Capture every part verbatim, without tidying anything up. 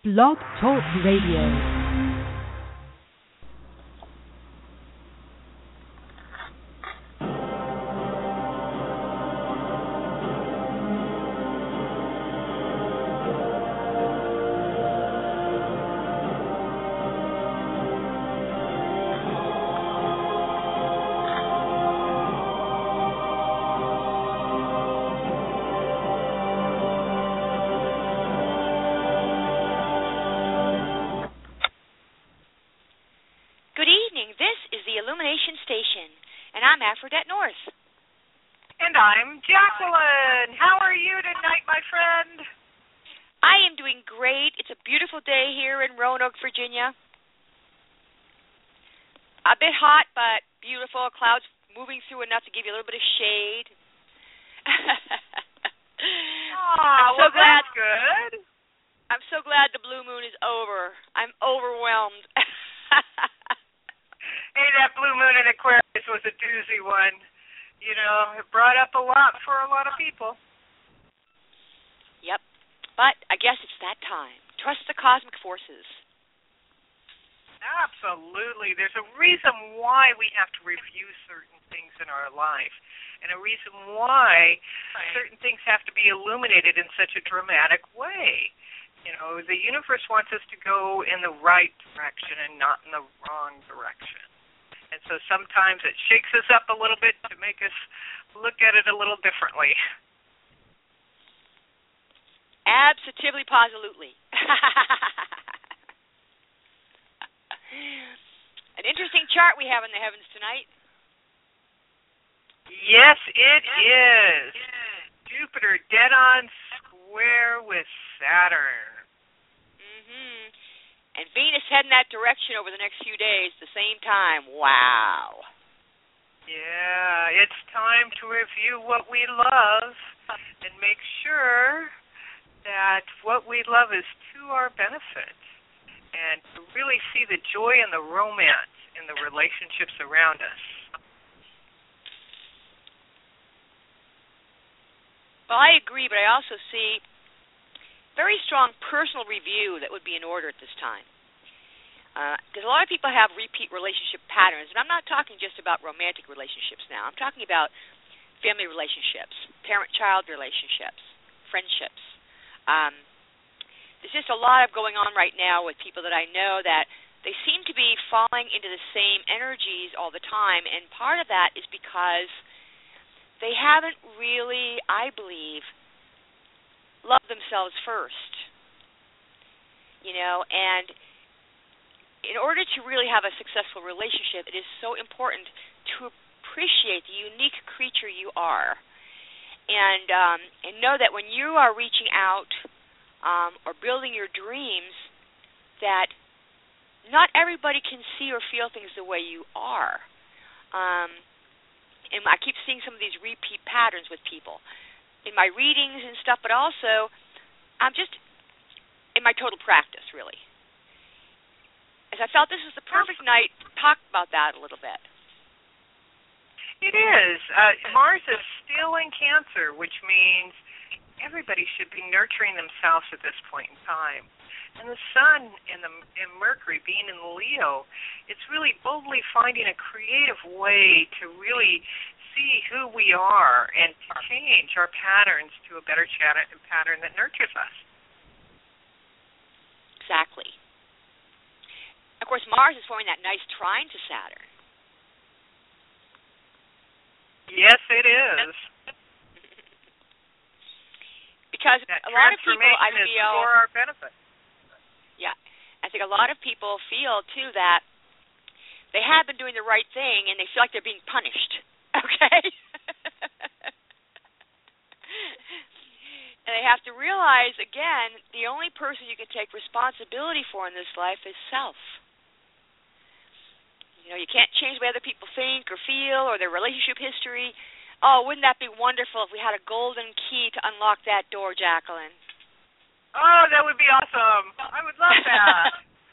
Blog Talk Radio. Aphrodite North. And I'm Jacqueline. How are you tonight, my friend? I am doing great. It's a beautiful day here in Roanoke, Virginia. A bit hot, but beautiful. Clouds moving through enough to give you a little bit of shade. Oh, so well, glad, that's good. I'm so glad the blue moon is over. I'm overwhelmed. Hey, that blue moon in Aquarius was a doozy one. You know, it brought up a lot for a lot of people. Yep. But I guess it's that time. Trust the cosmic forces. Absolutely. There's a reason why we have to review certain things in our life, and a reason why certain things have to be illuminated in such a dramatic way. You know, the universe wants us to go in the right direction and not in the wrong direction. And so sometimes it shakes us up a little bit to make us look at it a little differently. Absolutely, positively. An interesting chart we have in the heavens tonight. Yes, it is. Jupiter dead on square with Saturn. Mm-hmm. And Venus heading that direction over the next few days at the same time. Wow. Yeah, it's time to review what we love and make sure that what we love is to our benefit, and to really see the joy and the romance in the relationships around us. Well, I agree, but I also see very strong personal review that would be in order at this time. Because uh, a lot of people have repeat relationship patterns, and I'm not talking just about romantic relationships now. I'm talking about family relationships, parent-child relationships, friendships. Um, there's just a lot of going on right now with people that I know that they seem to be falling into the same energies all the time, and part of that is because they haven't really, I believe, love themselves first, you know, and in order to really have a successful relationship, it is so important to appreciate the unique creature you are, and um, and know that when you are reaching out um, or building your dreams, that not everybody can see or feel things the way you are. Um, and I keep seeing some of these repeat patterns with people in my readings and stuff, but also I'm just in my total practice, really. As I felt this was the perfect night to talk about that a little bit. It is. Uh, Mars is still in Cancer, which means everybody should be nurturing themselves at this point in time. And the Sun and, the, and Mercury being in Leo, it's really boldly finding a creative way to really see who we are and to change our patterns to a better pattern that nurtures us. Exactly. Of course, Mars is forming that nice trine to Saturn. Yes, it is. Because that a lot of people, I feel, is for our benefit. Yeah, I think a lot of people feel too that they have been doing the right thing and they feel like they're being punished. Okay? And they have to realize, again, the only person you can take responsibility for in this life is self. You know, you can't change the way other people think or feel or their relationship history. Oh, wouldn't that be wonderful if we had a golden key to unlock that door, Jacqueline? Oh, that would be awesome. I would love that.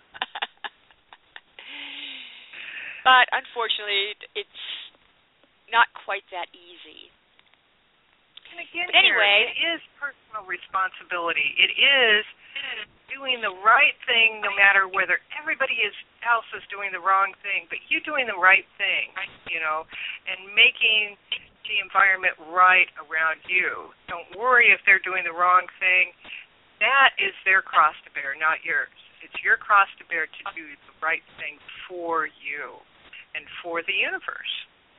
But unfortunately, it's not quite that easy. And again, but anyway, here, it is personal responsibility. It is, do doing the right thing no matter whether everybody is, else is doing the wrong thing, but you doing the right thing, you know, and making the environment right around you. Don't worry if they're doing the wrong thing. That is their cross to bear, not yours. It's your cross to bear to do the right thing for you and for the universe.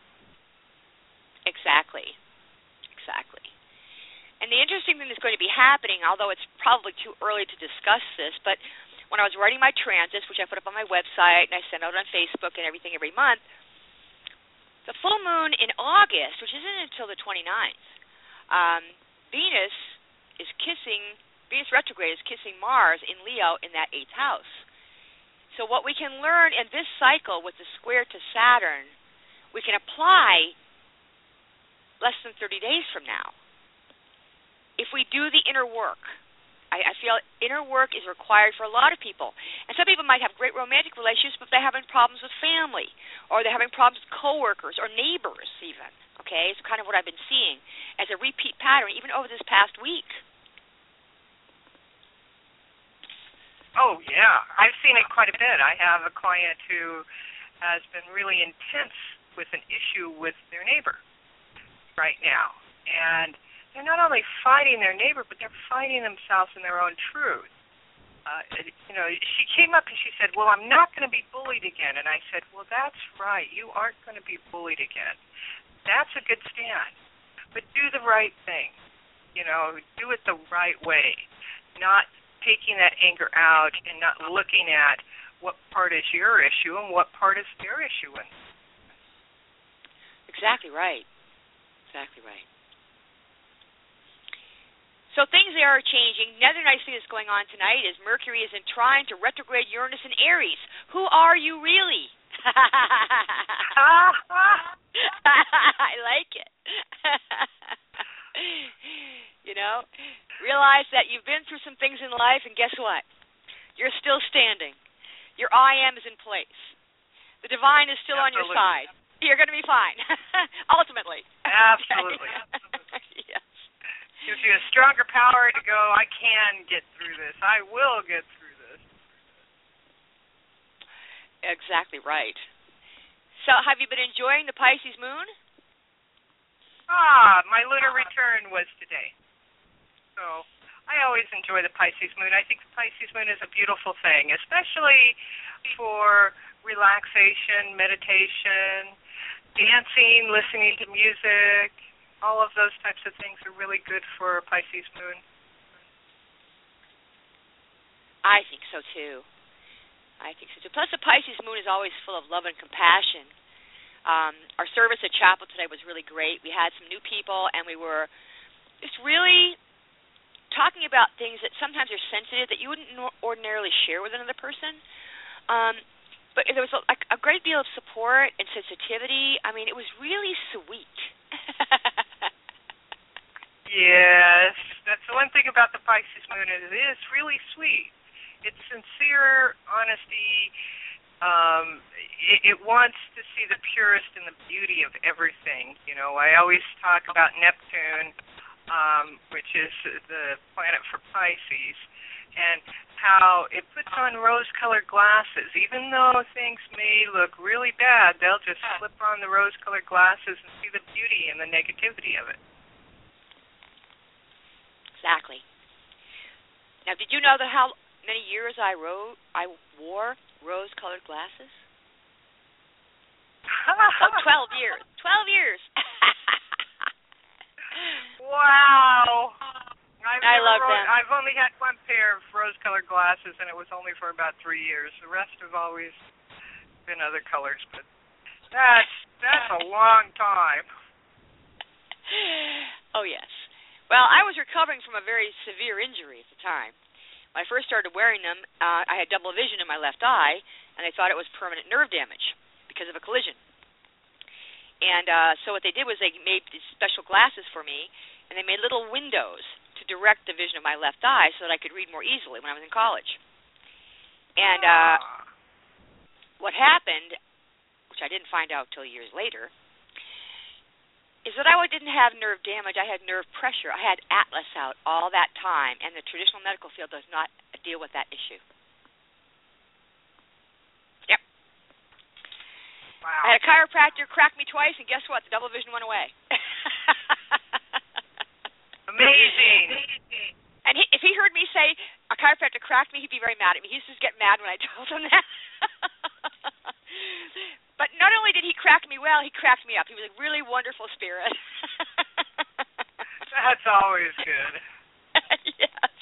Exactly. Exactly. And the interesting thing that's going to be happening, although it's probably too early to discuss this, but when I was writing my transits, which I put up on my website and I send out on Facebook and everything every month, the full moon in August, which isn't until the twenty-ninth, um, Venus is kissing, Venus retrograde is kissing Mars in Leo in that eighth house. So what we can learn in this cycle with the square to Saturn, we can apply less than thirty days from now. If we do the inner work, I, I feel inner work is required for a lot of people. And some people might have great romantic relationships, but they're having problems with family, or they're having problems with coworkers or neighbors even. Okay, it's kind of what I've been seeing as a repeat pattern, even over this past week. Oh, yeah. I've seen it quite a bit. I have a client who has been really intense with an issue with their neighbor right now. And they're not only fighting their neighbor, but they're fighting themselves in their own truth. Uh, you know, she came up and she said, well, I'm not going to be bullied again. And I said, well, that's right. You aren't going to be bullied again. That's a good stand. But do the right thing. You know, do it the right way. Not taking that anger out and not looking at what part is your issue and what part is their issue. In. Exactly right. Exactly right. So things are changing. Another nice thing that's going on tonight is Mercury is in trine to retrograde Uranus in Aries. Who are you really? I like it. You know, realize that you've been through some things in life, and guess what? You're still standing. Your I am is in place. The divine is still Absolutely. on your side. You're going to be fine, ultimately. Absolutely. Yes. Gives you a stronger power to go, I can get through this. I will get through this. Exactly right. So have you been enjoying the Pisces moon? Ah, my lunar return was today. So I always enjoy the Pisces moon. I think the Pisces moon is a beautiful thing, especially for relaxation, meditation, dancing, listening to music. All of those types of things are really good for a Pisces moon. I think so, too. I think so, too. Plus, the Pisces moon is always full of love and compassion. Um, our service at chapel today was really great. We had some new people, and we were just really talking about things that sometimes are sensitive that you wouldn't ordinarily share with another person. Um, but there was a, a great deal of support and sensitivity. I mean, it was really sweet. Yes, that's the one thing about the Pisces moon. It is really sweet. It's sincere honesty. Um, it, it wants to see the purest and the beauty of everything. You know, I always talk about Neptune, um, which is the planet for Pisces, and how it puts on rose-colored glasses. Even though things may look really bad, they'll just slip on the rose-colored glasses and see the beauty and the negativity of it. Exactly. Now, did you know that how many years I wrote, I wore rose-colored glasses? Oh, twelve years. Twelve years. Wow. I've I love wrote, them. I've only had one pair of rose-colored glasses, and it was only for about three years. The rest have always been other colors, but that's that's a long time. Oh, yes. Well, I was recovering from a very severe injury at the time. When I first started wearing them, uh, I had double vision in my left eye, and they thought it was permanent nerve damage because of a collision. And uh, so what they did was they made these special glasses for me, and they made little windows to direct the vision of my left eye so that I could read more easily when I was in college. And uh, what happened, which I didn't find out till years later, is that I didn't have nerve damage. I had nerve pressure. I had Atlas out all that time, and the traditional medical field does not to deal with that issue. Yep. Wow. I had a chiropractor crack me twice, and guess what? The double vision went away. Amazing. And he, if he heard me say a chiropractor cracked me, he'd be very mad at me. He used to get mad when I told him that. But not only did he crack me well, he cracked me up. He was a really wonderful spirit. That's always good. Yes.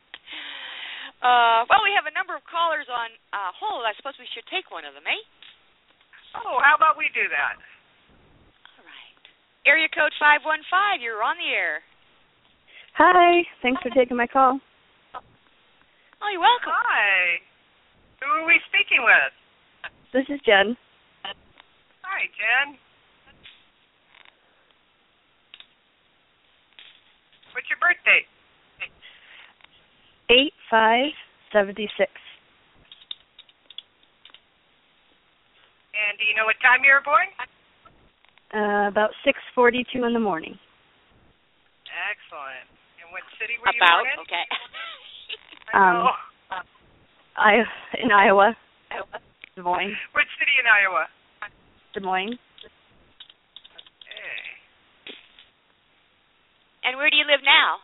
Uh, well, we have a number of callers on uh, hold. I suppose we should take one of them, eh? Oh, how about we do that? All right. Area code five one five, you're on the air. Hi. Thanks for taking my call. Oh, you're welcome. Hi. Who are we speaking with? This is Jen. Hi, Jen. What's your birthday? Eight five seventy six. And do you know what time you were born? Uh, about six forty two in the morning. Excellent. And what city were you About, born in? okay. I know. Um, I in Iowa. Des Moines. Which city in Iowa? Des Moines. Hey. And where do you live now?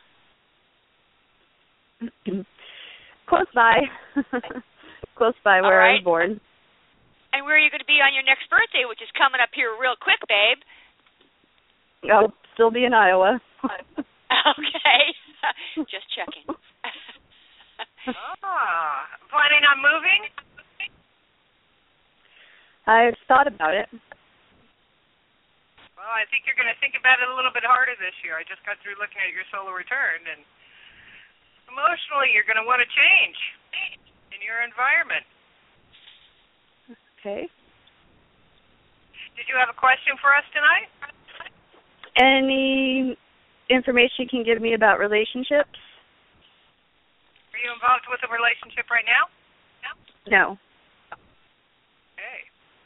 Close by. Close by where All I right. was born. And where are you going to be on your next birthday, which is coming up here real quick, babe? I'll still be in Iowa. Okay. Just checking. Ah, planning on moving? I've thought about it. Well, I think you're going to think about it a little bit harder this year. I just got through looking at your solar return, and emotionally you're going to want to change in your environment. Okay. Did you have a question for us tonight? Any information you can give me about relationships? Are you involved with a relationship right now? No. Okay.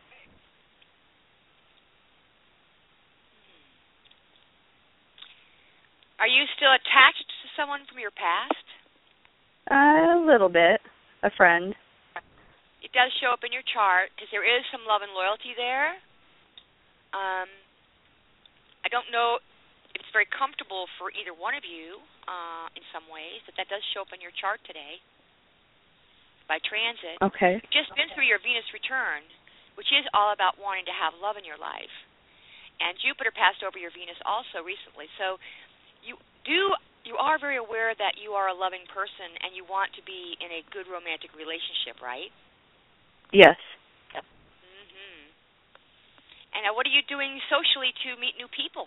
Are you still attached to someone from your past? Uh, a little bit. A friend. It does show up in your chart because there is some love and loyalty there. Um, I don't know if it's very comfortable for either one of you uh, in some ways, but that does show up in your chart today by transit. Okay. You've just been through your Venus return, which is all about wanting to have love in your life. And Jupiter passed over your Venus also recently. So you do you are very aware that you are a loving person and you want to be in a good romantic relationship, right? Yes. Mhm. And now what are you doing socially to meet new people?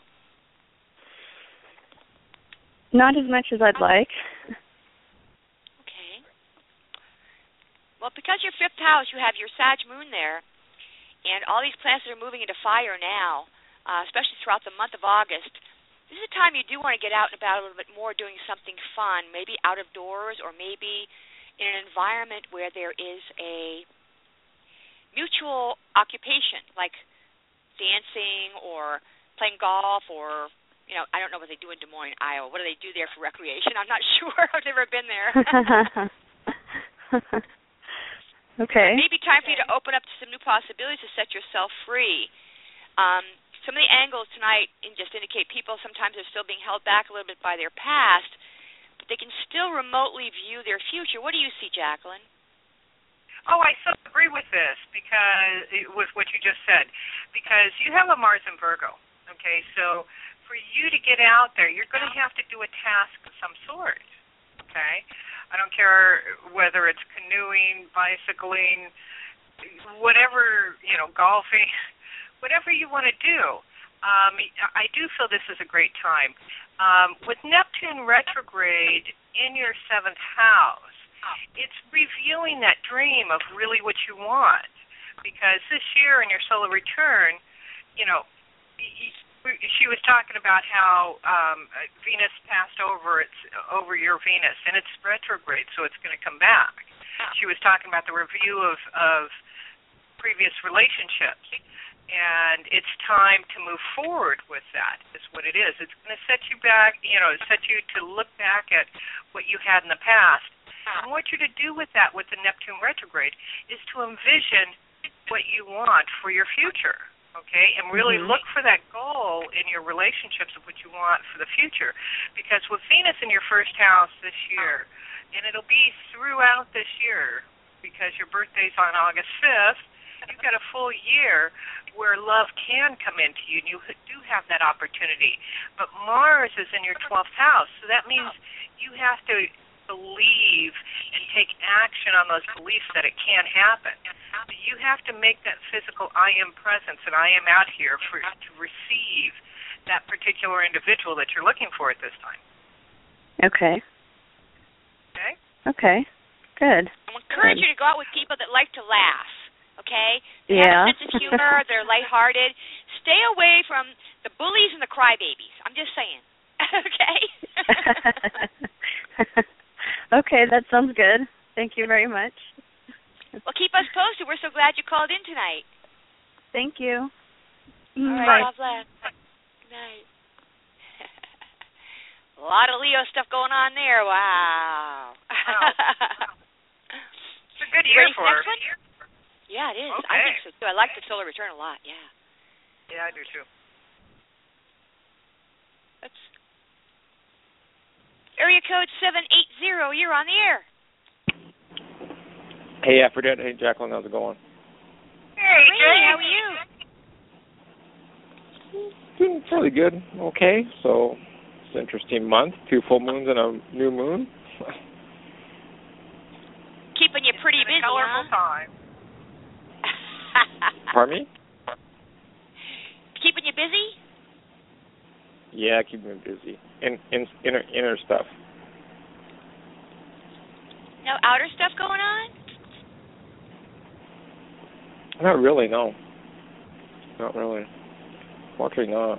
Not as much as I'd like. Okay. Well, because your fifth house, you have your Sag moon there, and all these planets that are moving into fire now, uh, especially throughout the month of August, this is a time you do want to get out and about a little bit more doing something fun, maybe out of doors or maybe in an environment where there is a mutual occupation, like dancing or playing golf or, you know, I don't know what they do in Des Moines, Iowa. What do they do there for recreation? I'm not sure. I've never been there. Okay. It may be time for you to open up to some new possibilities to set yourself free. Um, some of the angles tonight just indicate people sometimes are still being held back a little bit by their past, but they can still remotely view their future. What do you see, Jacqueline? Oh, I so agree with this because with what you just said, because you have a Mars in Virgo. Okay, so for you to get out there, you're going to have to do a task of some sort. Okay, I don't care whether it's canoeing, bicycling, whatever, you know, golfing, whatever you want to do. Um, I do feel this is a great time. Um, with Neptune retrograde in your seventh house, it's revealing that dream of really what you want. Because this year in your solar return, you know, she was talking about how um, Venus passed over its over your Venus, and it's retrograde, so it's going to come back. She was talking about the review of, of previous relationships, and it's time to move forward with that, is what it is. It's going to set you back, you know, set you to look back at what you had in the past And what you're to do with that, with the Neptune retrograde, is to envision what you want for your future, okay? And really mm-hmm. look for that goal in your relationships of what you want for the future. Because with Venus in your first house this year, and it'll be throughout this year because your birthday's on August fifth, you've got a full year where love can come into you, and you do have that opportunity. But Mars is in your twelfth house, so that means you have to believe and take action on those beliefs that it can happen. You have to make that physical I am presence and I am out here for to receive that particular individual that you're looking for at this time. Okay. Okay? Okay. Good. I encourage Good. you to go out with people that like to laugh. Okay? They yeah. have a sense of humor. They're lighthearted. Stay away from the bullies and the crybabies. I'm just saying. Okay? Okay, that sounds good. Thank you very much. Well, keep us posted. We're so glad you called in tonight. Thank you. All right, Bye. God bless. Good night. A lot of Leo stuff going on there. Wow. Wow. It's a good year for her. Yeah, it is. Okay. I think so, too. I like the solar return a lot, yeah. Yeah, I do, too. That's area code seven eight zero. You're on the air. Hey, Aphrodite. Hey, Jacqueline. How's it going? Hey, Jay. Jay. How are you? Doing fairly good. Okay. So it's an interesting month. Two full moons and a new moon. Keeping you pretty It's been busy, a colorful huh? time. Pardon me? Keeping you busy? Yeah, keeping me busy. In, in inner inner stuff. No outer stuff going on? Not really. No. Not really. Fortunately, not.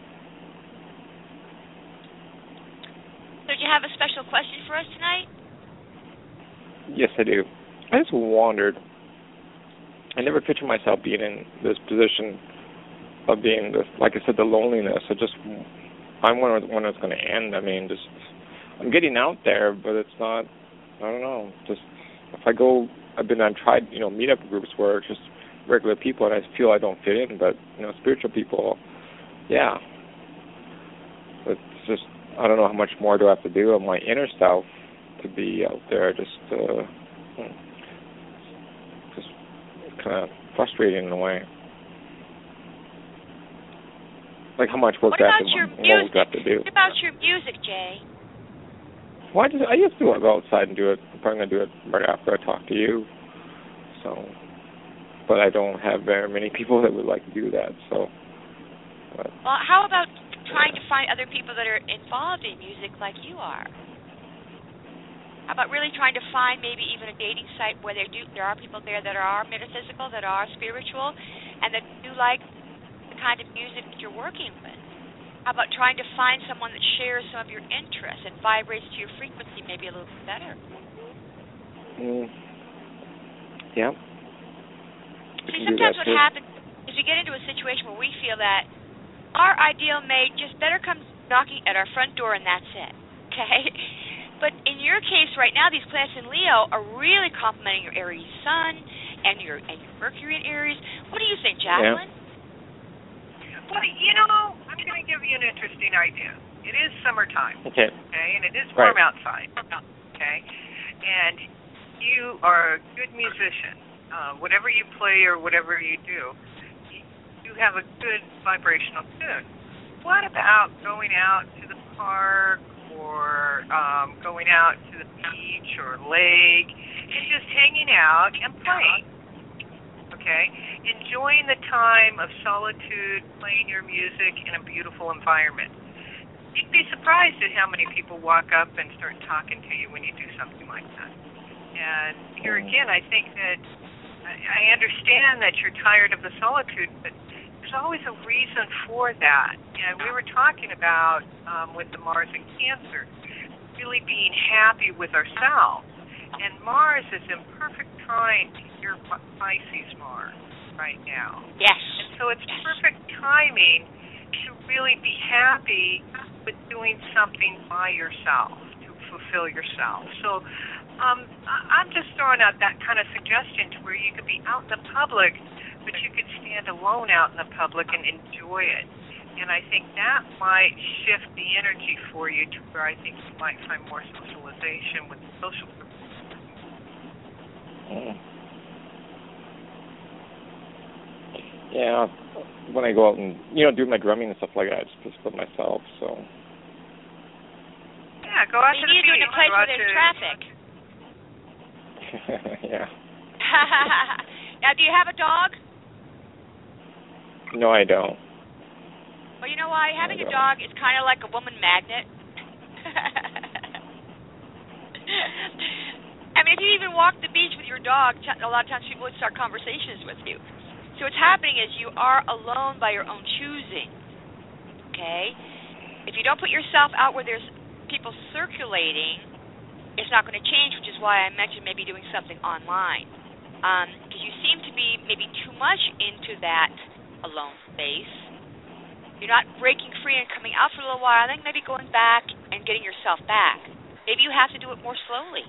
So, do you have a special question for us tonight? Yes, I do. I just wondered. I never pictured myself being in this position of being this, like I said, the loneliness. I just, I wonder when it's going to end. I mean, just, I'm getting out there, but it's not, I don't know, just, if I go, I've been, I've tried, you know, meetup groups where it's just regular people and I feel I don't fit in, but, you know, spiritual people, yeah. It's just, I don't know how much more do I have to do of my inner self to be out there, just, uh, just kind of frustrating in a way. Like how much work What that about I your what music? we have to do. What about your music, Jay? Well, I just I used to go outside and do it. I'm probably gonna do it right after I talk to you. So, but I don't have very many people that would like to do that. So. But, Well, how about trying to find other people that are involved in music like you are? How about really trying to find maybe even a dating site where there do there are people there that are metaphysical, that are spiritual, and that do like the kind of music that you're working with? How about trying to find someone that shares some of your interests and vibrates to your frequency maybe a little bit better? mm, yeah. See, sometimes what happens is we get into a situation where we feel that our ideal mate just better comes knocking at our front door and that's it, okay? But in your case right now, these planets in Leo are really complementing your Aries sun and your and your Mercury in Aries. What do you think, Jacqueline? Yeah. Well, you know, I'm going to give you an interesting idea. It is summertime, Okay. okay, and it is warm Right. outside, okay, and you are a good musician. Uh, whatever you play or whatever you do, you have a good vibrational tune. What about going out to the park or um, going out to the beach or lake and just hanging out and playing? Okay, enjoying the time of solitude, playing your music in a beautiful environment. You'd be surprised at how many people walk up and start talking to you when you do something like that. And here again, I think that I understand that you're tired of the solitude, but there's always a reason for that. And we were talking about, um, with the Mars in Cancer, really being happy with ourselves. And Mars is in perfect trine to your Pisces Mars right now. Yes. And so it's perfect timing to really be happy with doing something by yourself, to fulfill yourself. So Um, I- I'm just throwing out that kind of suggestion to where you could be out in the public, but you could stand alone out in the public and enjoy it. And I think that might shift the energy for you to where I think you might find more socialization with social groups. Mm. Yeah, when I go out and, you know, do my drumming and stuff like that, I just just put myself, so. Yeah, go out you to the need to do it in a place go where out there's to, traffic. Yeah. Now, do you have a dog? No, I don't. Well, you know why? Having a dog is kind of like a woman magnet. I mean, if you even walk the beach with your dog, a lot of times people would start conversations with you. So what's happening is you are alone by your own choosing, okay? If you don't put yourself out where there's people circulating, it's not going to change, which is why I mentioned maybe doing something online. Because um, you seem to be maybe too much into that alone space. You're not breaking free and coming out for a little while, then maybe going back and getting yourself back. Maybe you have to do it more slowly.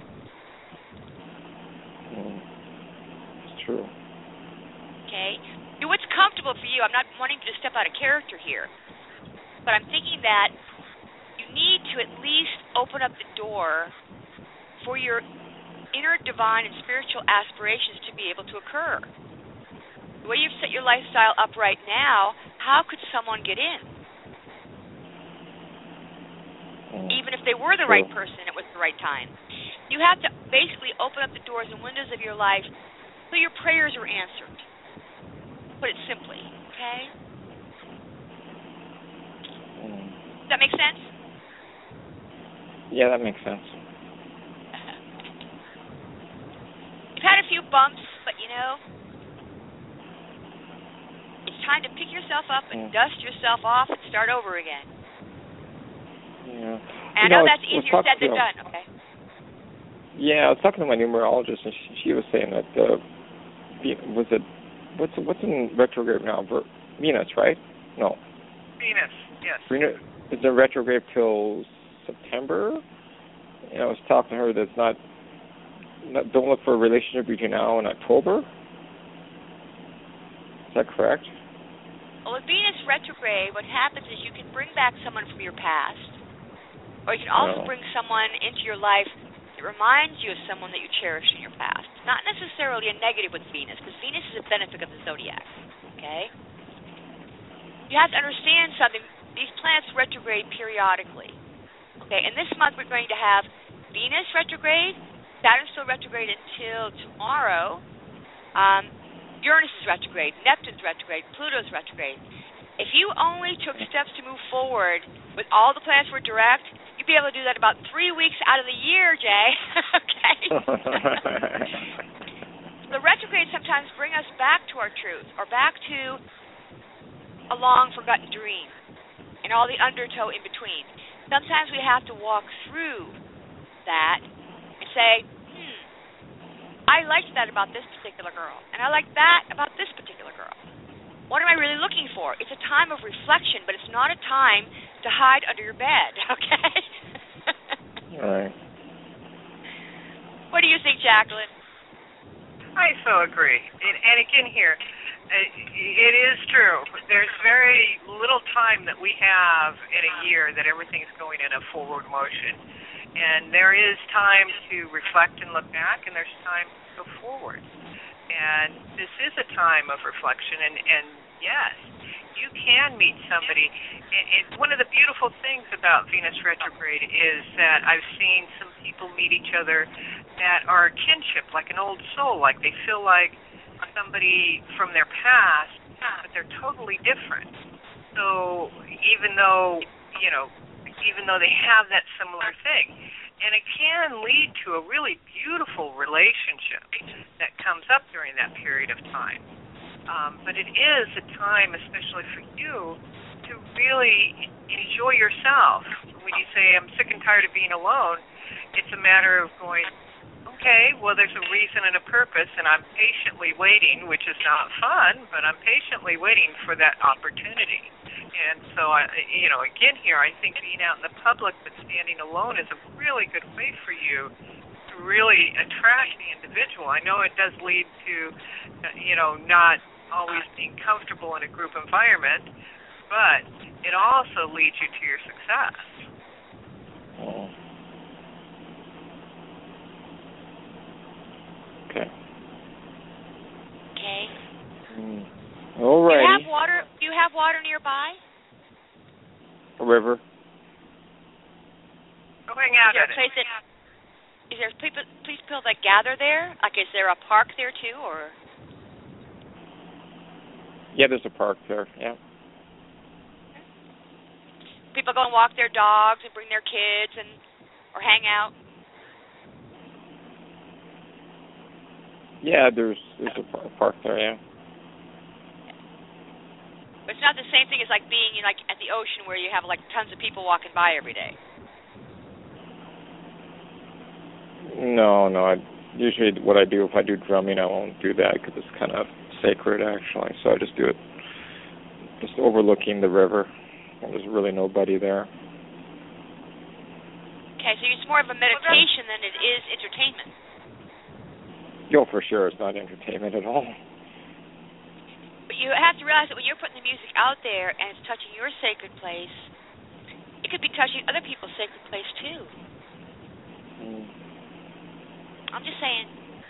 Mm. It's true. Okay? Do what's comfortable for you. I'm not wanting you to step out of character here. But I'm thinking that you need to at least open up the door for your inner divine and spiritual aspirations to be able to occur. The way you've set your lifestyle up right now, how could someone get in? Mm. Even if they were the True. right person, it was the right time. You have to basically open up the doors and windows of your life so your prayers are answered. Put it simply, okay? Mm. Does that make sense? Yeah, that makes sense. You've had a few bumps, but you know, it's time to pick yourself up and Mm. dust yourself off and start over again. Yeah. And I you know, know that's I was easier said talking than to- done, okay? Yeah, I was talking to my numerologist, and she, she was saying that uh, was it what's what's in retrograde now? Venus, right? No. Venus, yes. Venus is in retrograde till September. And I was talking to her that's not, not don't look for a relationship between now and October. Is that correct? Well, with Venus retrograde, what happens is you can bring back someone from your past, or you can also Oh. bring someone into your life that reminds you of someone that you cherished in your past. Not necessarily a negative with Venus, because Venus is a benefic of the zodiac, okay? You have to understand something. These planets retrograde periodically, okay? And this month we're going to have Venus retrograde, Saturn's still retrograde until tomorrow, um, Uranus is retrograde, Neptune's retrograde, Pluto's retrograde. If you only took steps to move forward with all the planets were direct, you'd be able to do that about three weeks out of the year, Jay. Okay? The retrogrades sometimes bring us back to our truth, or back to a long-forgotten dream, and all the undertow in between. Sometimes we have to walk through that and say, hmm, I liked that about this particular girl, and I like that about this particular girl. What am I really looking for? It's a time of reflection, but it's not a time to hide under your bed, okay? All right. What do you think, Jacqueline? I so agree. And, and again here, it is true. There's very little time that we have in a year that everything's going in a forward motion. And there is time to reflect and look back, and there's time to go forward. And this is a time of reflection, and, and yes, you can meet somebody. And, and one of the beautiful things about Venus retrograde is that I've seen some people meet each other that are kinship, like an old soul, like they feel like somebody from their past, but they're totally different. So even though, you know, even though they have that similar thing, and it can lead to a really beautiful relationship that comes up during that period of time. Um, but it is a time, especially for you, to really enjoy yourself. When you say, I'm sick and tired of being alone, it's a matter of going, okay, well, there's a reason and a purpose, and I'm patiently waiting, which is not fun, but I'm patiently waiting for that opportunity. And so, I, you know, again here, I think being out in the public but standing alone is a really good way for you to really attract the individual. I know it does lead to, you know, not always being comfortable in a group environment, but it also leads you to your success. Oh. Okay. Okay. Mm. All right. Do you have water? Do you have water nearby? A river. Go hang out Is there at a place it. that, is there people, please people that gather there? Like, is there a park there too, or? Yeah, there's a park there. Yeah. People go and walk their dogs and bring their kids and or hang out. Yeah, there's there's a par- park there. Yeah. But it's not the same thing as like being you know, like at the ocean where you have like tons of people walking by every day. No, no. I, usually, what I do if I do drumming, I won't do that because it's kind of sacred, actually. So I just do it, just overlooking the river. And there's really nobody there. Okay, so it's more of a meditation than it is entertainment. Yo, for sure, it's not entertainment at all. But you have to realize that when you're putting the music out there and it's touching your sacred place, it could be touching other people's sacred place too. Mm. I'm just saying.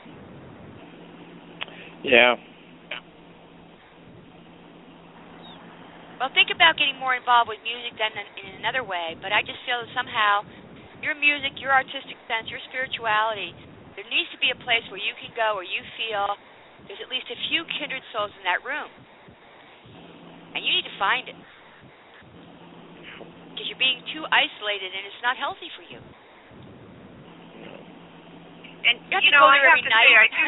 Yeah. Well, think about getting more involved with music than in, in another way, but I just feel that somehow your music, your artistic sense, your spirituality, there needs to be a place where you can go where you feel there's at least a few kindred souls in that room. And you need to find it. Because you're being too isolated and it's not healthy for you. And, you, you know, I have every to night. say, I do,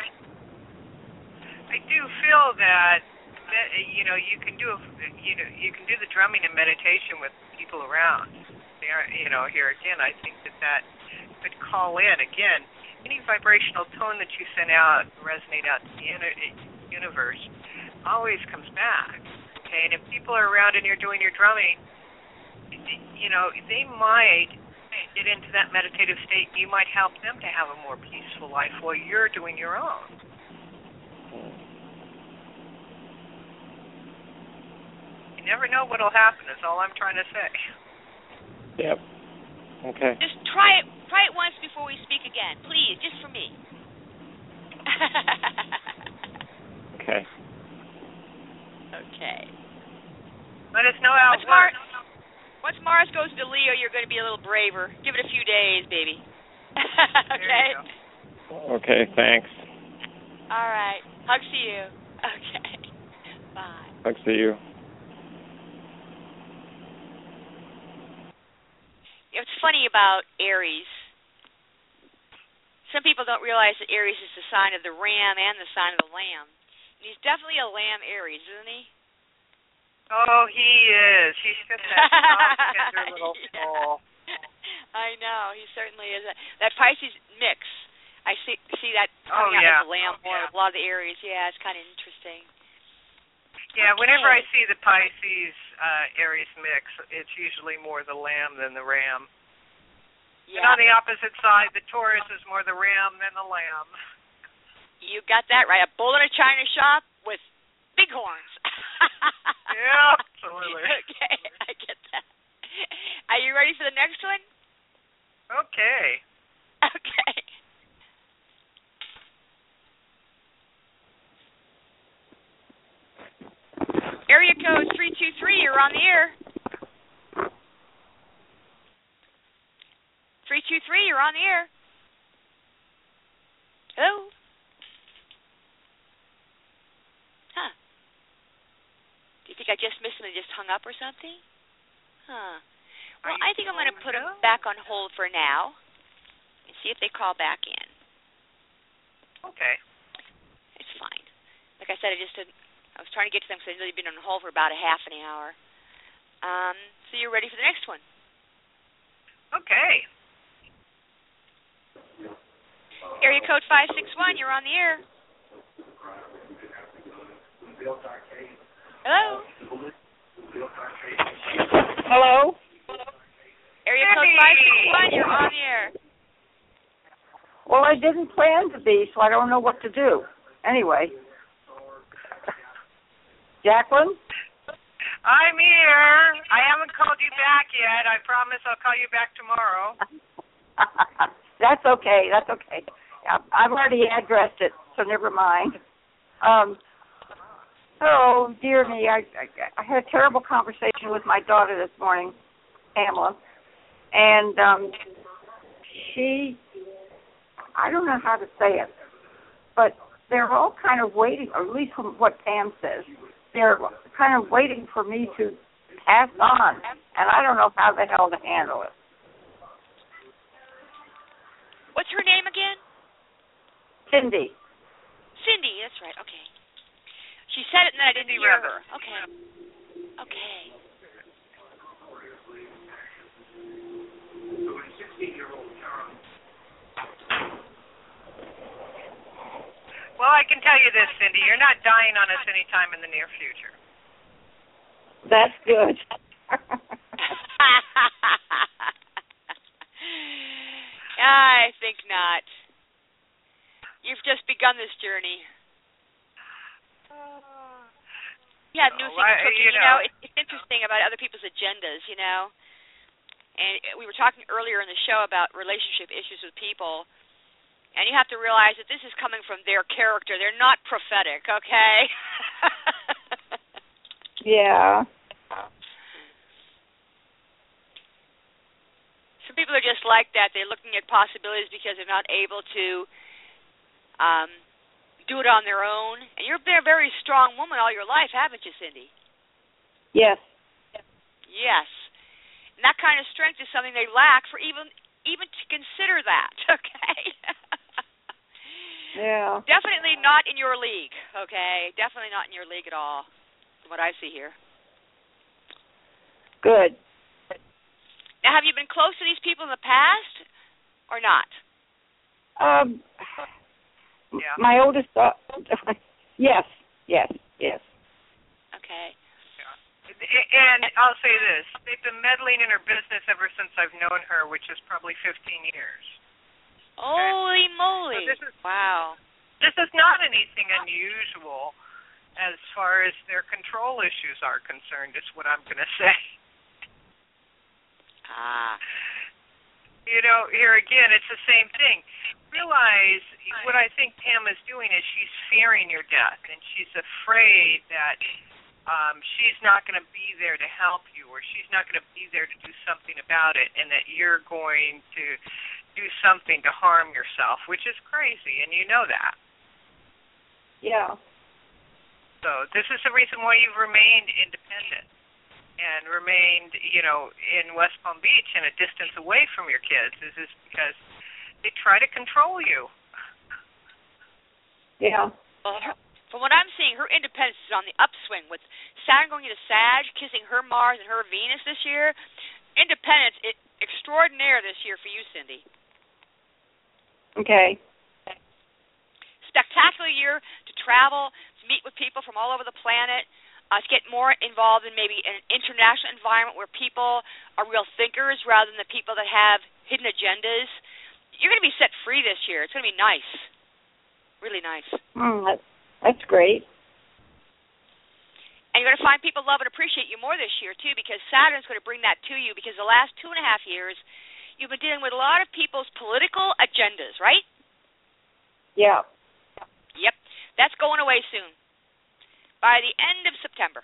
I do feel that, that, you know, you can do, a, you know, you can do the drumming and meditation with people around. There, you know, here again, I think that that could call in, again, any vibrational tone that you send out, resonate out to the universe, always comes back. Okay, and if people are around and you're doing your drumming, you know, they might get into that meditative state. You might help them to have a more peaceful life while you're doing your own. You never know what'll happen, is all I'm trying to say. Yep. Okay. Just try it try it once before we speak again. Please, just for me. Okay. Okay. Let us know how Once it works. Mars, once Mars goes to Leo, you're going to be a little braver. Give it a few days, baby. Okay? Okay, thanks. All right. Hugs to you. Okay. Bye. Hugs to you. It's funny about Aries. Some people don't realize that Aries is the sign of the ram and the sign of the lamb. And he's definitely a lamb Aries, isn't he? Oh, he is. He's just that soft, tender little soul. I know. He certainly is. That Pisces mix. I see see that Oh, coming yeah. out of the lamb Oh, more yeah. with a lot of the Aries. Yeah, it's kind of interesting. Yeah, Okay. whenever I see the Pisces uh, Aries mix, it's usually more the lamb than the ram. Yeah. And on the opposite side, the Taurus is more the ram than the lamb. You got that right. A bull in a china shop with big horns. Yeah, absolutely. Okay, I get that. Are you ready for the next one? Okay. Okay. Area code three two three, you're on the air. three two three, you're on the air. Hello? Huh. Do you think I just missed him and just hung up or something? Huh. Well, I think I'm going to put him back on hold for now and see if they call back in. Okay. It's fine. Like I said, I just didn't, I was trying to get to them because they've been on hold for about a half an hour. Um, so you're ready for the next one? Okay. Area code five six one, you're on the air. Hello? Hello? Area code five six one, you're on the air. Well, I didn't plan to be, so I don't know what to do. Anyway. Jacqueline? I'm here. I haven't called you back yet. I promise I'll call you back tomorrow. That's okay. That's okay. I've already addressed it, so never mind. Um, so, dear me, I, I, I had a terrible conversation with my daughter this morning, Pamela, and um, she, I don't know how to say it, but they're all kind of waiting, or at least from what Pam says, they're kind of waiting for me to pass on, and I don't know how the hell to handle it. What's her name again? Cindy. Cindy, that's right, okay. She said it and then I didn't hear her. Okay. Okay. Well, I can tell you this, Cindy. You're not dying on us anytime in the near future. That's good. I think not. You've just begun this journey. Yeah, new oh, things I, cooking. you You know, know, it's, it's interesting about other people's agendas, you know. And we were talking earlier in the show about relationship issues with people, and you have to realize that this is coming from their character. They're not prophetic, okay? Yeah. Some people are just like that. They're looking at possibilities because they're not able to um, do it on their own. And you've been a very strong woman all your life, haven't you, Cindy? Yes. Yes. And that kind of strength is something they lack for even even to consider that, okay? Yeah. Definitely not in your league, okay? Definitely not in your league at all, from what I see here. Good. Now, have you been close to these people in the past or not? Um, yeah. My oldest daughter, yes, yes, yes. Okay. And I'll say this, they've been meddling in her business ever since I've known her, which is probably fifteen years. Holy okay. moly. So this is, wow. This is not anything unusual as far as their control issues are concerned, is what I'm going to say. Ah. You know, here again, it's the same thing. Realize what I think Pam is doing is she's fearing your death, and she's afraid that Um, she's not going to be there to help you, or she's not going to be there to do something about it, and that you're going to do something to harm yourself, which is crazy, and you know that. Yeah. So this is the reason why you've remained independent and remained, you know, in West Palm Beach and a distance away from your kids, is this because they try to control you. Yeah. Well, her, from what I'm seeing, her independence is on the upswing. With Saturn going into Sag, kissing her Mars and her Venus this year, independence it, extraordinaire this year for you, Cindy. Okay. Spectacular year to travel, to meet with people from all over the planet, uh, to get more involved in maybe an international environment where people are real thinkers rather than the people that have hidden agendas. You're going to be set free this year. It's going to be nice. Really nice. Mm, that's, that's great. And you're going to find people love and appreciate you more this year, too, because Saturn's going to bring that to you, because the last two and a half years, you've been dealing with a lot of people's political agendas, right? Yeah. Yep. That's going away soon. By the end of September.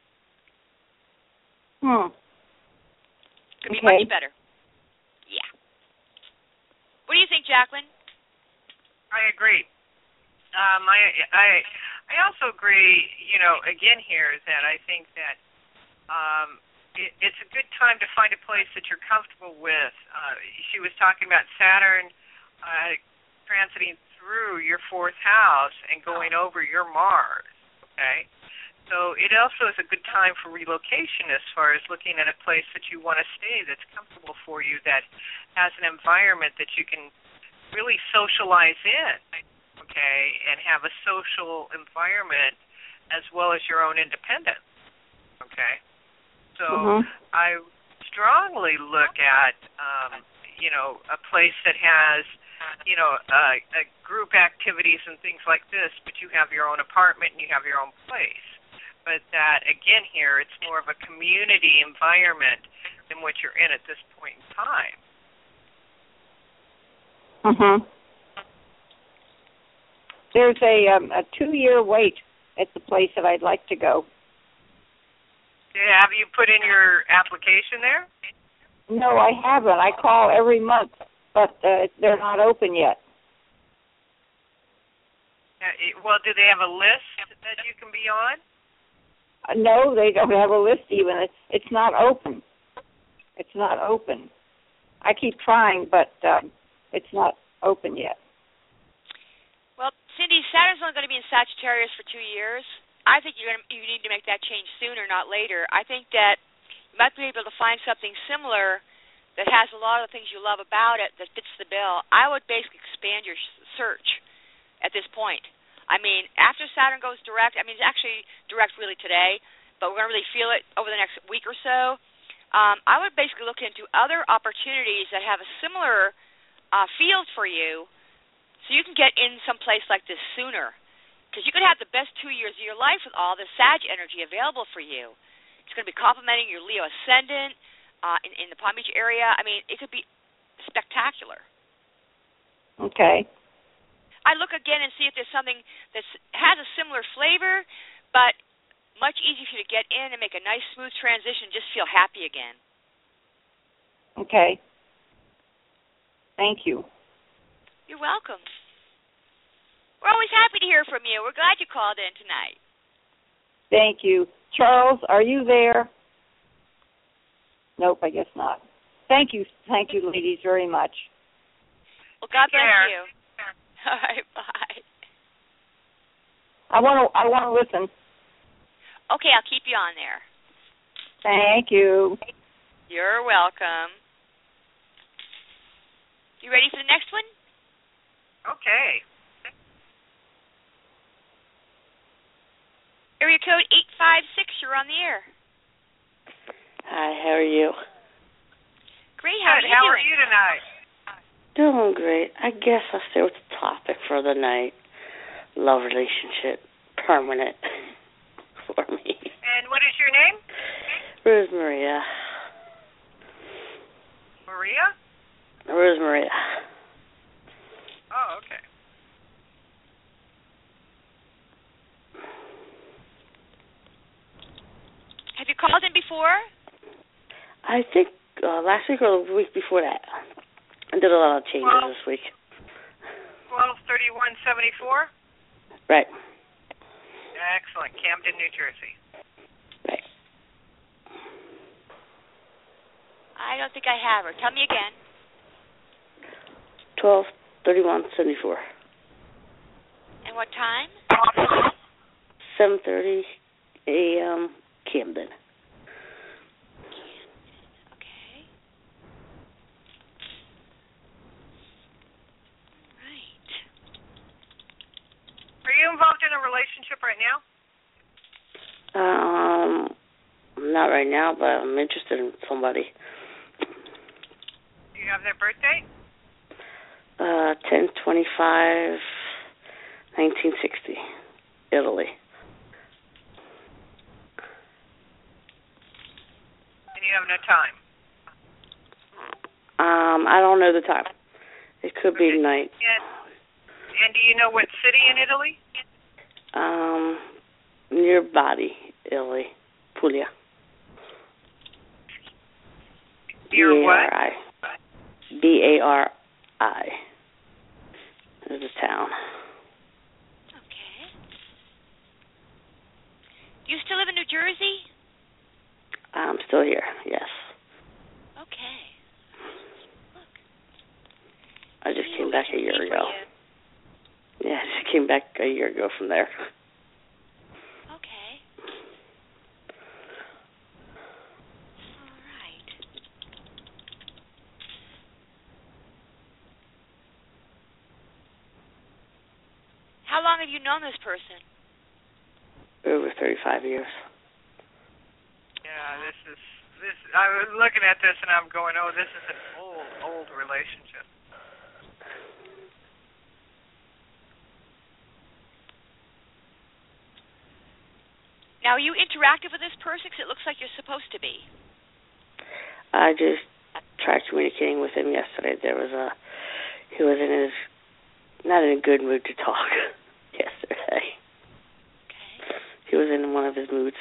Hmm. Could be okay. much better. Yeah. What do you think, Jacqueline? I agree. Um, I, I, I also agree, you know, again here, that I think that um, it, it's a good time to find a place that you're comfortable with. Uh, she was talking about Saturn uh, transiting through your fourth house and going over your Mars, okay? So it also is a good time for relocation as far as looking at a place that you want to stay that's comfortable for you, that has an environment that you can really socialize in, okay, and have a social environment as well as your own independence, okay? So mm-hmm. I strongly look at, um, you know, a place that has you know, uh, uh, group activities and things like this, but you have your own apartment and you have your own place. But that, again, here, it's more of a community environment than what you're in at this point in time. Mhm. There's a um, a two-year wait at the place that I'd like to go. Yeah, have you put in your application there? No, I haven't. I call every month, but uh, they're not open yet. Uh, it, well, do they have a list that you can be on? Uh, no, they don't have a list even. It's it's not open. It's not open. I keep trying, but um, it's not open yet. Well, Cindy, Saturn's only going to be in Sagittarius for two years. I think you're going to, you need to make that change sooner, not later. I think that you might be able to find something similar that has a lot of the things you love about it that fits the bill. I would basically expand your search at this point. I mean, after Saturn goes direct, I mean, it's actually direct really today, but we're going to really feel it over the next week or so. Um, I would basically look into other opportunities that have a similar uh, field for you, so you can get in some place like this sooner. Because you could have the best two years of your life with all the Sag energy available for you. It's going to be complementing your Leo ascendant uh, in, in the Palm Beach area. I mean, it could be spectacular. Okay. I look again and see if there's something that has a similar flavor, but much easier for you to get in and make a nice, smooth transition, just feel happy again. Okay. Thank you. You're welcome. We're always happy to hear from you. We're glad you called in tonight. Thank you. Charles, are you there? Nope, I guess not. Thank you. Thank you, ladies, very much. Well, God bless Care. you. All right, bye. I want to I want to listen. Okay, I'll keep you on there. Thank you. You're welcome. You ready for the next one? Okay. Area code eight five six, you're on the air. Hi, how are you? Great, how Good. are you How doing? are you tonight? Doing great. I guess I'll stay with the topic for the night. Love relationship. Permanent. For me. And what is your name? Rose Maria. Maria? Rose Maria. Oh, okay. Have you called in before? I think uh, last week or the week before that. I did a lot of changes Well, this week. twelve thirty-one seventy-four? Right. Excellent. Camden, New Jersey. Right. I don't think I have her. Tell me again. twelve thirty-one seventy-four. And what time? seven thirty a.m. Camden. Okay. Right. Are you involved in a relationship right now? Um, not right now, but I'm interested in somebody. Do you have their birthday? Uh, ten twenty-five, nineteen sixty, Italy. And you have no time? Um, I don't know the time. It could Okay. be night. And, and do you know what city in Italy? Um, near Bari, Italy, Puglia. Near B A what? R I. B A R I. There's a town. Okay. Do you still live in New Jersey? I'm still here, yes. Okay. Look. I just See came what back we a can year see for ago. you. Yeah, I just came back a year ago from there. Okay. All right. How long have you known this person? Over thirty-five years. Yeah, this is this. I was looking at this and I'm going, oh, this is an old, old relationship. Now, are you interactive with this person? Because it looks like you're supposed to be. I just tried communicating with him yesterday. There was a, he was in his, not in a good mood to talk yesterday. Okay. He was in one of his moods.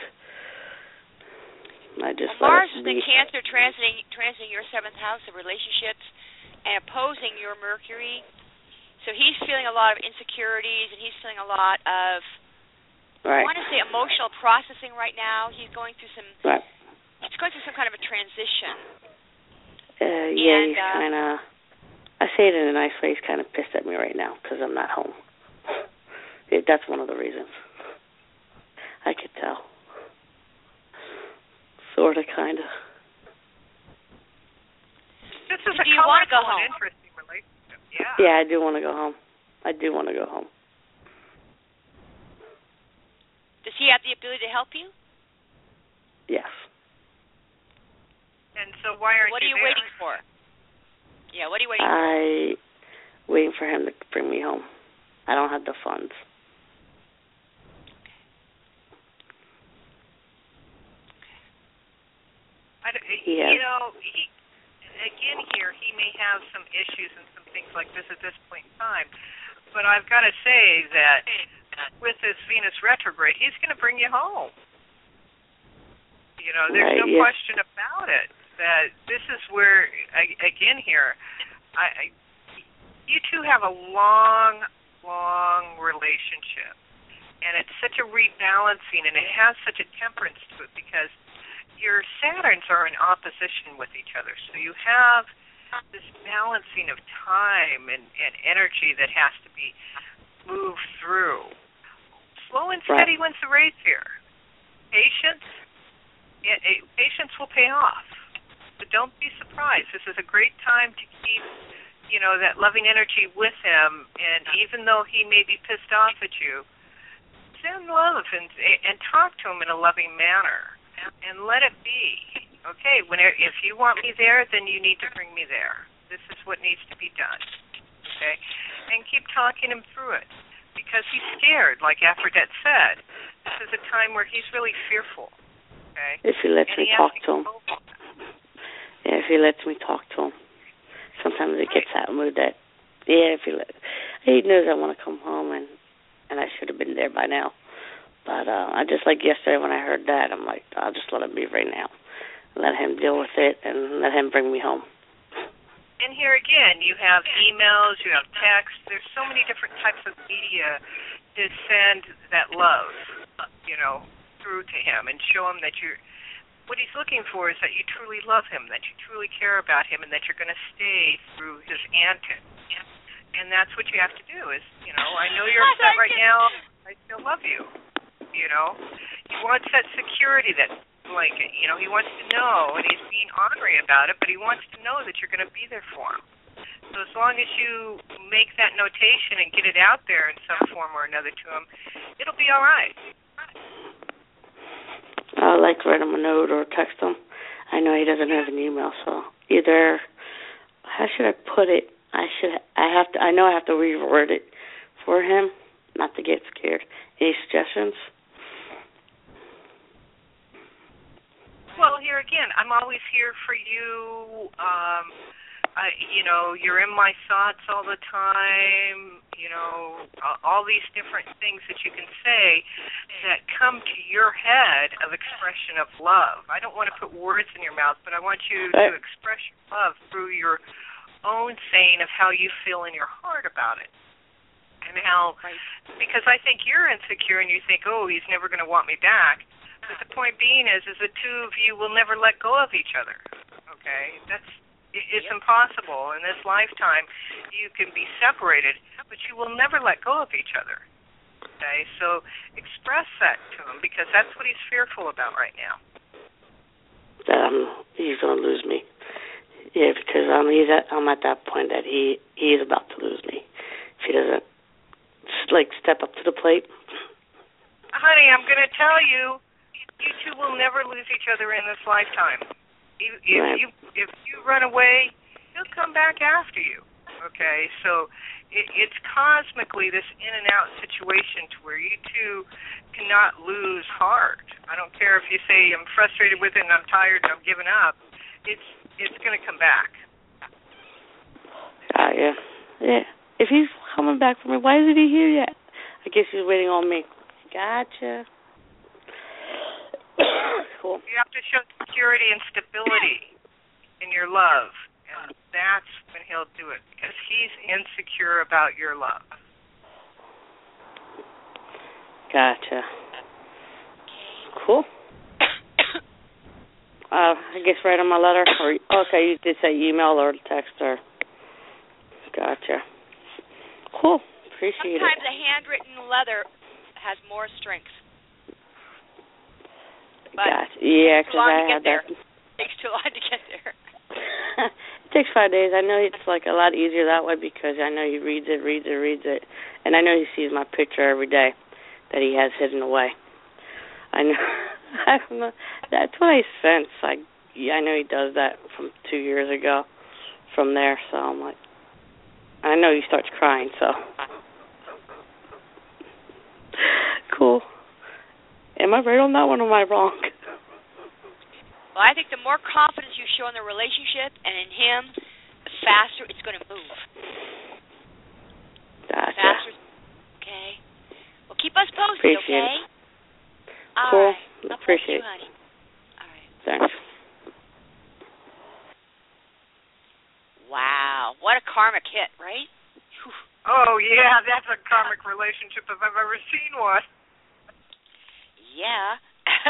I just well, Mars let is in Cancer, transiting, transiting your seventh house of relationships and opposing your Mercury. So he's feeling a lot of insecurities, and he's feeling a lot of, right. I want to say, emotional processing right now. He's going through some, right. he's going through some kind of a transition. Uh, yeah, and, he's uh, kind of, I say it in a nice way, he's kind of pissed at me right now because I'm not home. Yeah, that's one of the reasons. I could tell. Sort of, kind of. This is so a do you want to go home? Interesting relationship. Yeah. Yeah, I do want to go home. I do want to go home. Does he have the ability to help you? Yes. And so why aren't What are you, you there? waiting for? Yeah, what are you waiting for? I waiting for him to bring me home. I don't have the funds. I, he has, you know, he, again here, he may have some issues and some things like this at this point in time. But I've got to say that with this Venus retrograde, he's going to bring you home. You know, there's right, no yes. question about it. That this is where, again here, I, I, you two have a long, long relationship. And it's such a rebalancing, and it has such a temperance to it because your Saturns are in opposition with each other. So you have this balancing of time and, and energy that has to be moved through. Slow and steady right. wins the race here. Patience, it, it, patience will pay off. But don't be surprised. This is a great time to keep, you know, that loving energy with him. And even though he may be pissed off at you, send love and and talk to him in a loving manner. And let it be. Okay, when it, if you want me there, then you need to bring me there. This is what needs to be done. Okay? And keep talking him through it. Because he's scared, like Aphrodite said. This is a time where he's really fearful. Okay? If he lets and me he talk to to him. Yeah, if he lets me talk to him. Sometimes it right. gets that mood that, yeah, if he let, he knows I want to come home, and, and I should have been there by now. But uh, I just like yesterday when I heard that, I'm like, I'll just let him be right now. Let him deal with it and let him bring me home. And here again, you have emails, you have text. There's so many different types of media to send that love, you know, through to him and show him that you're, what he's looking for is that you truly love him, that you truly care about him, and that you're going to stay through his antics. And that's what you have to do is, you know, I know you're upset right now. I still love you. You know, he wants that security that, like, you know, he wants to know, and he's being ornery about it, but he wants to know that you're going to be there for him. So as long as you make that notation and get it out there in some form or another to him, it'll be all right. I'll, like, write him a note or text him. I know he doesn't have an email, so either, how should I put it? I should, I have to, I know I have to reword it for him, not to get scared. Any suggestions? Well, here again, I'm always here for you. Um, I, you know, you're in my thoughts all the time. You know, all these different things that you can say that come to your head of expression of love. I don't want to put words in your mouth, but I want you to express your love through your own saying of how you feel in your heart about it. And how, because I think you're insecure and you think, oh, he's never going to want me back. But the point being is, is the two of you will never let go of each other. Okay, that's it's yep. impossible in this lifetime. You can be separated, but you will never let go of each other. Okay, so express that to him because that's what he's fearful about right now. That um, he's gonna lose me. Yeah, because um, he's at I'm at that point that he he is about to lose me if he doesn't like step up to the plate. Honey, I'm gonna tell you. You two will never lose each other in this lifetime. If, if right. you if you run away, he'll come back after you. Okay, so it, it's cosmically this in and out situation to where you two cannot lose heart. I don't care if you say I'm frustrated with it and I'm tired and I'm giving up. It's it's going to come back. Ah, uh, yeah, yeah. If he's coming back for me, why isn't he here yet? I guess he's waiting on me. Gotcha. Cool. You have to show security and stability in your love, and that's when he'll do it, because he's insecure about your love. Gotcha. Cool. uh, I guess write on my letter, or okay, you did say email or text or. Gotcha. Cool. Appreciate Sometimes it. Sometimes a handwritten letter has more strength. But gotcha. Yeah, because I had that. It takes too long to get there. It takes five days. I know it's like a lot easier that way because I know he reads it, reads it, reads it, and I know he sees my picture every day that he has hidden away. I know. I don't know. That's what I sense. Like, yeah, I know he does that from two years ago. From there, so I'm like, I know he starts crying. So cool. Am I right on that one, or am I wrong? Well, I think the more confidence you show in the relationship and in him, the faster it's going to move. Gotcha. Faster. Okay. Well, keep us posted, Appreciate okay? It. All cool. right. Appreciate you, honey. All right. Thanks. Wow. What a karmic hit, right? Whew. Oh, yeah, that's a karmic relationship if I've ever seen one. Yeah.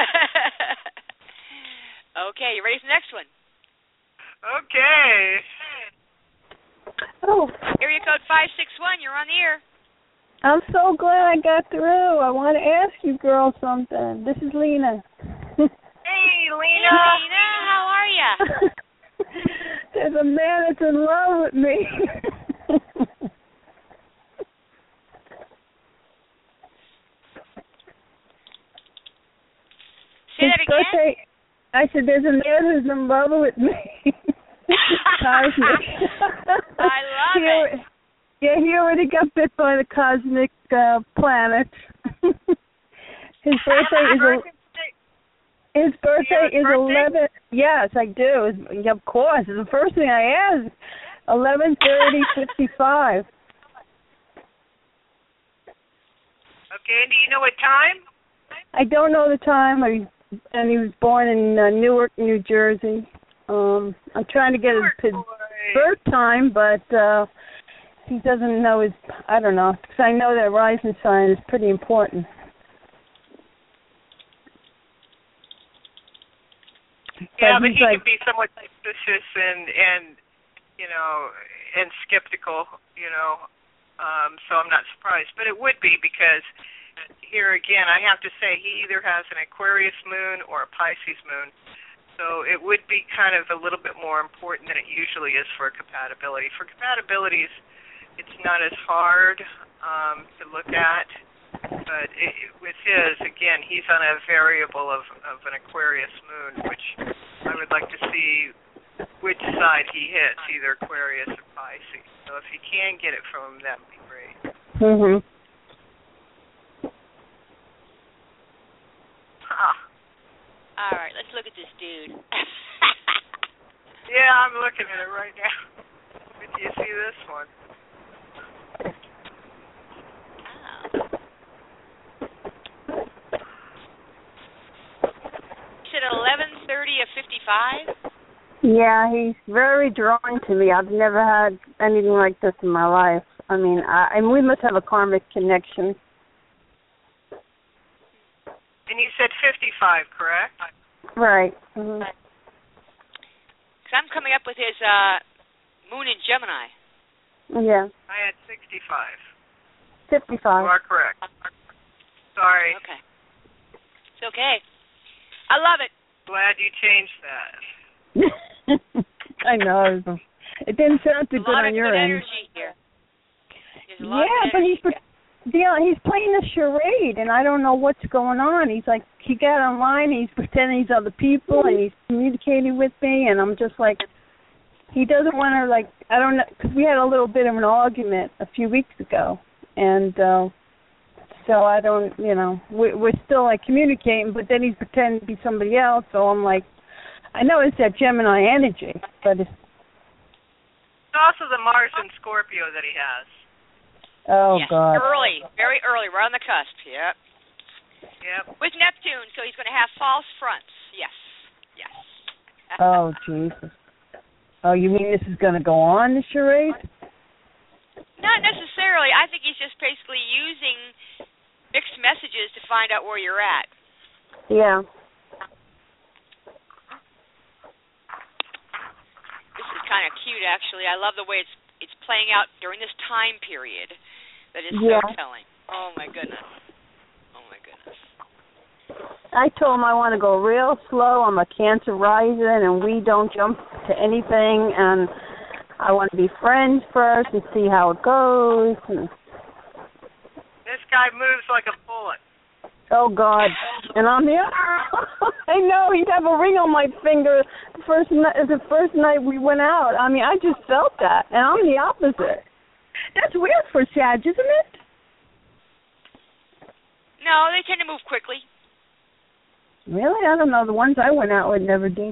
Okay, you ready for the next one? Okay. Oh. Area code five six one, you're on the air. I'm so glad I got through. I want to ask you girls something. This is Lena. Hey, Lena. Hey, Lena, how are you? There's a man that's in love with me. Say that again? Birthday, I said, there's a man who's in love with me. Cosmic. I love he, it. Yeah, he already got bit by the cosmic uh, planet. His birthday is a, his birthday is eleven. Yes, I do. It's, of course, it's the first thing I asked. Eleven thirty fifty five. Okay, do you know what time? I don't know the time. I, and he was born in uh, Newark, New Jersey. Um, I'm trying to get his, his birth time, but uh, he doesn't know his. I don't know, because I know that rising sign is pretty important. Yeah, but, but he like, can be somewhat suspicious and and you know and skeptical, you know. Um, so I'm not surprised, but it would be because. Here again, I have to say he either has an Aquarius moon or a Pisces moon. So it would be kind of a little bit more important than it usually is for compatibility. For compatibilities, it's not as hard um, to look at. But it, with his, again, he's on a variable of, of an Aquarius moon, which I would like to see which side he hits, either Aquarius or Pisces. So if you can get it from him, that would be great. Mm-hmm. All right, let's look at this dude. Yeah, I'm looking at it right now. Do you see this one? Oh. You said eleven thirty of fifty-five? Yeah, he's very drawn to me. I've never had anything like this in my life. I mean, I, and we must have a karmic connection. And you said fifty-five, correct? Right. Mm-hmm. Because I'm coming up with his uh, moon in Gemini. Yeah. I had sixty-five. fifty-five. You are correct. Sorry. Okay. It's okay. I love it. Glad you changed that. I know. It didn't sound too There's good on your good end. Energy here. There's a lot Yeah, of but he's energy. yeah, he's playing the charade, and I don't know what's going on. He's like, he got online, he's pretending he's other people, and he's communicating with me, and I'm just like, he doesn't want to, like, I don't know, because we had a little bit of an argument a few weeks ago, and uh, so I don't, you know, we, we're still, like, communicating, but then he's pretending to be somebody else, so I'm like, I know it's that Gemini energy, but it's... It's also the Mars and Scorpio that he has. Oh, yes, God. early, very early, right on the cusp, yep. Yep. With Neptune, so he's going to have false fronts, yes, yes. Oh, Jesus. Oh, you mean this is going to go on, the charade? Not necessarily. I think he's just basically using mixed messages to find out where you're at. Yeah. This is kind of cute, actually. I love the way it's it's playing out during this time period that is yeah. so telling. Oh, my goodness. Oh, my goodness. I told him I want to go real slow. I'm a Cancer rising, and we don't jump to anything, and I want to be friends first and see how it goes. And... This guy moves like a bullet. Oh, God. And I'm here. I know. He'd have a ring on my finger the first, night, the first night we went out. I mean, I just felt that. And I'm the opposite. That's weird for Sag, isn't it? No, they tend to move quickly. Really? I don't know. The ones I went out with never did.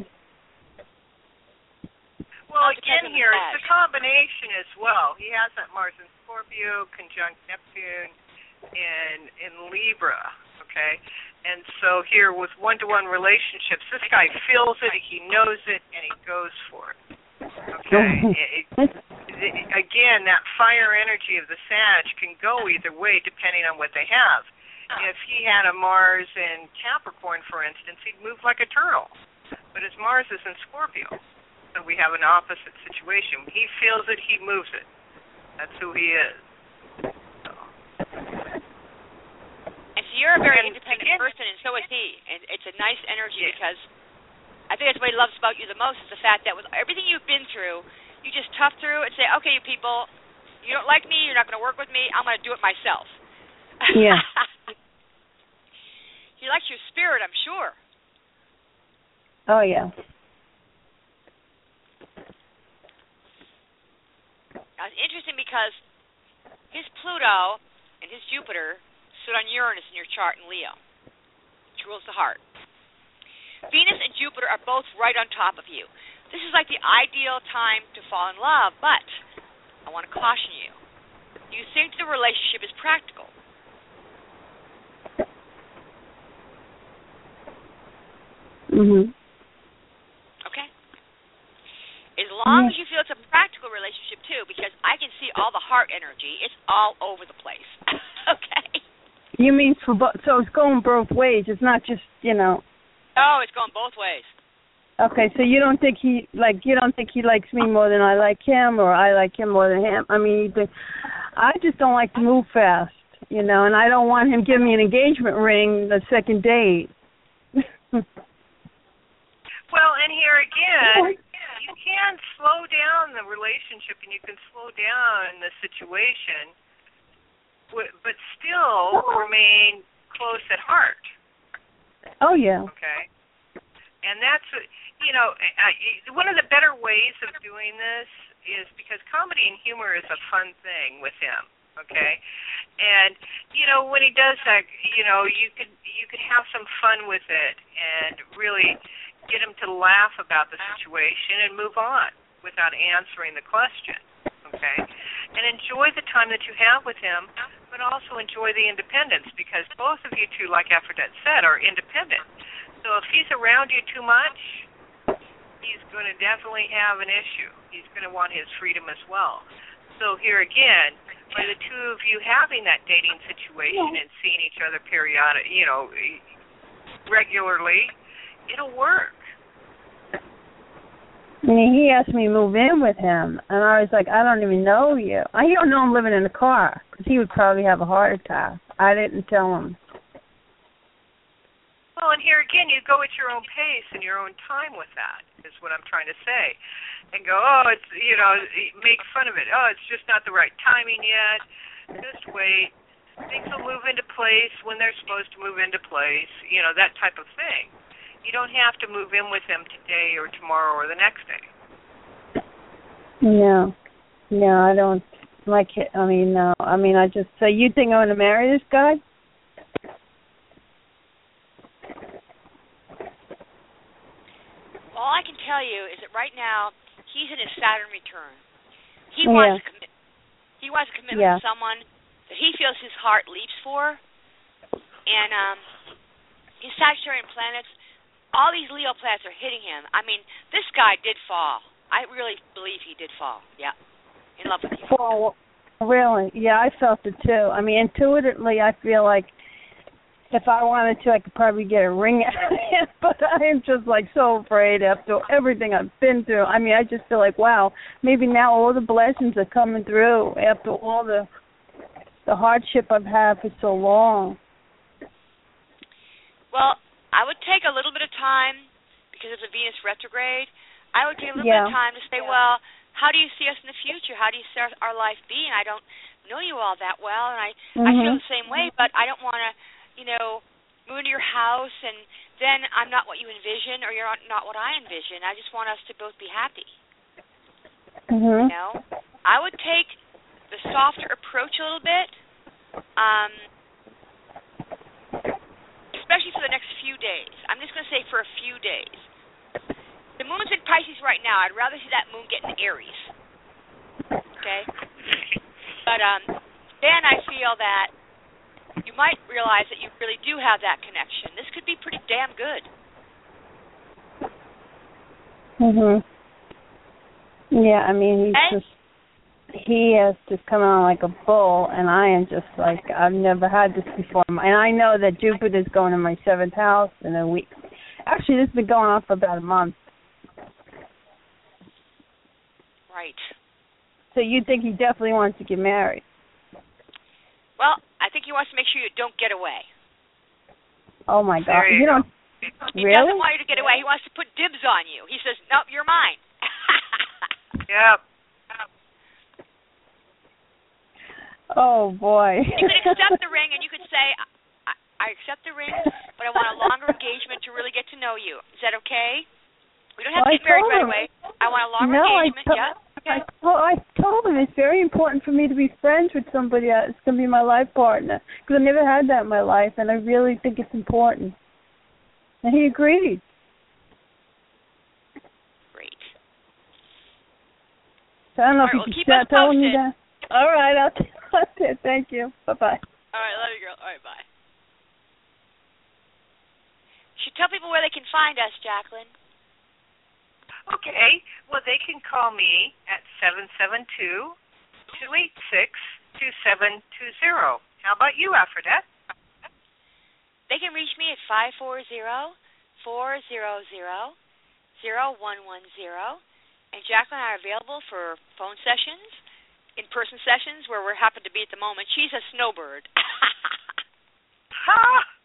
Well, again here, it's a combination as well. He has that Mars in Scorpio, conjunct Neptune in in Libra, okay? And so here with one-to-one relationships, this guy feels it, he knows it, and he goes for it, okay? it, it, it, again, that fire energy of the Sag can go either way depending on what they have. If he had a Mars in Capricorn, for instance, he'd move like a turtle. But his Mars is in Scorpio, so we have an opposite situation. He feels it, he moves it. That's who he is. So. And so you're a very and independent again, person, and so is he. And it's a nice energy yeah. because I think that's what he loves about you the most is the fact that with everything you've been through, you just tough through and say, okay, you people, you don't like me, you're not going to work with me, I'm going to do it myself. Yeah. He likes your spirit, I'm sure. Oh, yeah. Now, it's interesting because his Pluto and his Jupiter stood on Uranus in your chart in Leo, which rules the heart. Venus and Jupiter are both right on top of you. This is like the ideal time to fall in love, but I want to caution you. You think the relationship is practical. Mhm. Okay? As long as you feel it's a practical relationship, too, because I can see all the heart energy. It's all over the place. Okay? You mean for both? So it's going both ways. It's not just, you know. Oh, it's going both ways. Okay, so you don't think he like you don't think he likes me more than I like him, or I like him more than him? I mean, you think, I just don't like to move fast, you know, and I don't want him giving me an engagement ring the second date. Well, and here again, you can slow down the relationship and you can slow down the situation, but still remain close at heart. Oh, yeah. Okay. And that's, you know, one of the better ways of doing this is because comedy and humor is a fun thing with him. Okay, and you know when he does that, you know you could you could have some fun with it and really get him to laugh about the situation and move on without answering the question. Okay, and enjoy the time that you have with him, but also enjoy the independence because both of you two, like Aphrodite said, are independent. So if he's around you too much, he's going to definitely have an issue. He's going to want his freedom as well. So here again, by the two of you having that dating situation and seeing each other periodic, you know, regularly, it'll work. I mean, he asked me to move in with him, and I was like, I don't even know you. I don't know I'm living in a car, because he would probably have a heart attack. I didn't tell him. Well, and here again, you go at your own pace and your own time with that, is what I'm trying to say. And go, oh, it's, you know, make fun of it. Oh, it's just not the right timing yet. Just wait. Things will move into place when they're supposed to move into place, you know, that type of thing. You don't have to move in with them today or tomorrow or the next day. No, no, I don't like it. I mean, no. I mean, I just. So you think I'm going to marry this guy? All I can tell you is that right now he's in his Saturn return. He Yeah. wants a commi- He wants a commitment Yeah. to someone that he feels his heart leaps for, and um, his Sagittarian planets. All these Leo planets are hitting him. I mean, this guy did fall. I really believe he did fall. Yeah, in love with you. Well, really? Yeah, I felt it too. I mean, intuitively, I feel like if I wanted to, I could probably get a ring out of him. But I am just like so afraid after everything I've been through. I mean, I just feel like, wow, maybe now all the blessings are coming through after all the the hardship I've had for so long. Well, I would take a little bit of time because of the Venus retrograde. I would take a little Yeah. bit of time to say, well, how do you see us in the future? How do you see our, our life being? I don't know you all that well, and I, Mm-hmm. I feel the same way, but I don't want to, you know, move into your house, and then I'm not what you envision, or you're not, not what I envision. I just want us to both be happy. Mm-hmm. You know? I would take the softer approach a little bit, um, especially for the next few days. I'm just going to say for a few days. The moon's in Pisces right now. I'd rather see that moon get in Aries. Okay? But um, then I feel that you might realize that you really do have that connection. This could be pretty damn good. Mhm. Yeah, I mean, he's Okay? just he has just come on like a bull, and I am just like, I've never had this before. And I know that Jupiter's going in my seventh house in a week. Actually, this has been going on for about a month. Right. So you think he definitely wants to get married? Well, I think he wants to make sure you don't get away. Oh my God! There you You go. don't He really? doesn't want you to get away. He wants to put dibs on you. He says, nope, you're mine. Yep. Oh boy! You could accept the ring, and you could say, I, I accept the ring, but I want a longer engagement to really get to know you. Is that okay? We don't have Well, to get married I right told away. I want a longer no, I engagement. to- Yeah. Okay. I, well, I told him it's very important for me to be friends with somebody that's going to be my life partner, because I've never had that in my life, and I really think it's important. And he agreed. Great. So I don't know All right, if well, you keep can us start telling me posted. that. All right, I'll t- okay, thank you. Bye-bye. All right, love you, girl. All right, bye. You should tell people where they can find us, Jacqueline. Okay. Well, they can call me at seven seven two, two eight six, two seven two zero. How about you, Aphrodite? They can reach me at five four zero, four zero zero, zero one one zero. And Jacqueline and I are available for phone sessions, in-person sessions where we happen to be at the moment. She's a snowbird. Ha!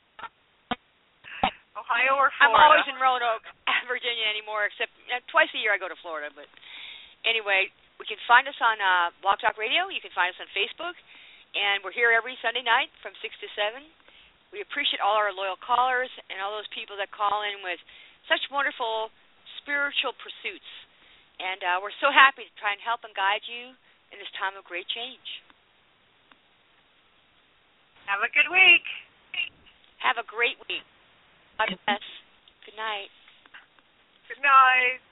Ohio or Florida? I'm always in Roanoke, Virginia anymore, except you know, twice a year I go to Florida. But anyway, we can find us on uh, Blog Talk Radio. You can find us on Facebook. And we're here every Sunday night from six to seven. We appreciate all our loyal callers and all those people that call in with such wonderful spiritual pursuits. And uh, we're so happy to try and help and guide you in this time of great change. Have a good week. Have a great week. God bless. Good night. Good night.